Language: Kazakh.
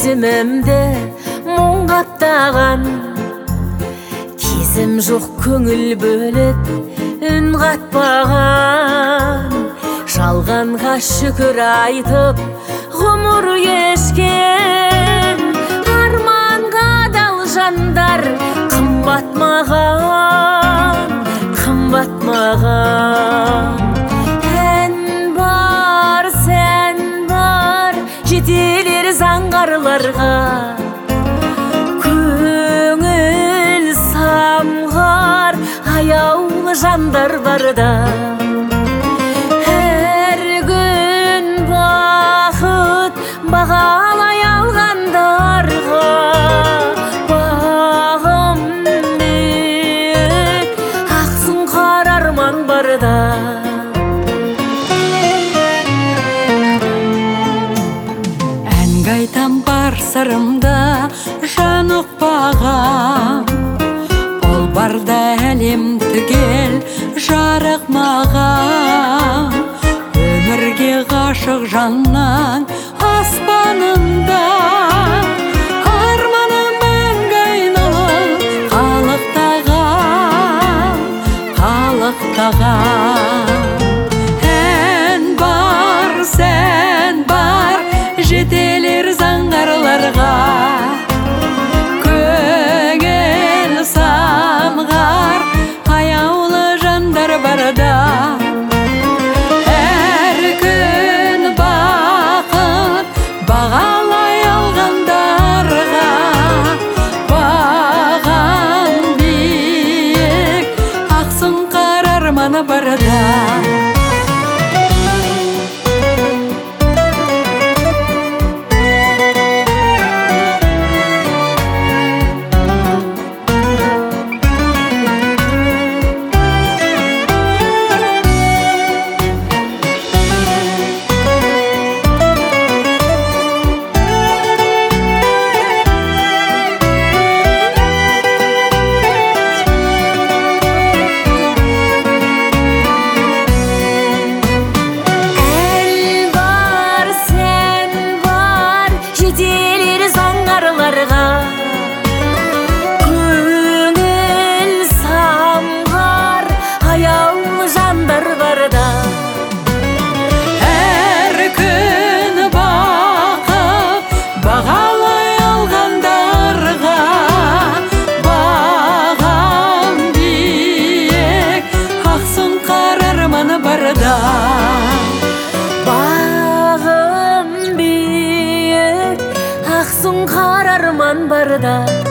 Жүзімімді мұң қаптаған, кезім жоқ көңіл бөліп үн қатпаған. Жалғанға шүкір айтып ғұмыр кешкен, арманға адал жандар қымбат маған, қымбат маған. Ән бар, сән бар, жетелер заңғарларға, көңіл самғар аяулы жандар барда. Әр күн бақыт бағалай алғандарға, бағым биік ақсұңқар арман барда. Әнге айтам бар сырымда жан ұқпаған, ол барда әлем түгел жарық маған. Өмірге ғашық жаннан аспанында, арманым мәңгі айналып қалықтаған, қалықтаған. Ән бар, сән бар, жетелер заңғарларға, көңіл самғар аяулы жандар барда. Әр күн бақыт бағалай алғандарға, бағам биік ақсұңқар арманы барда. Көңіл самғар аяулы жандар барда. Әр күн бақыт бағалай алғандарға, бағам биік ақсұңқар арманы барда. Бағым биік ақсұңқар арман барда.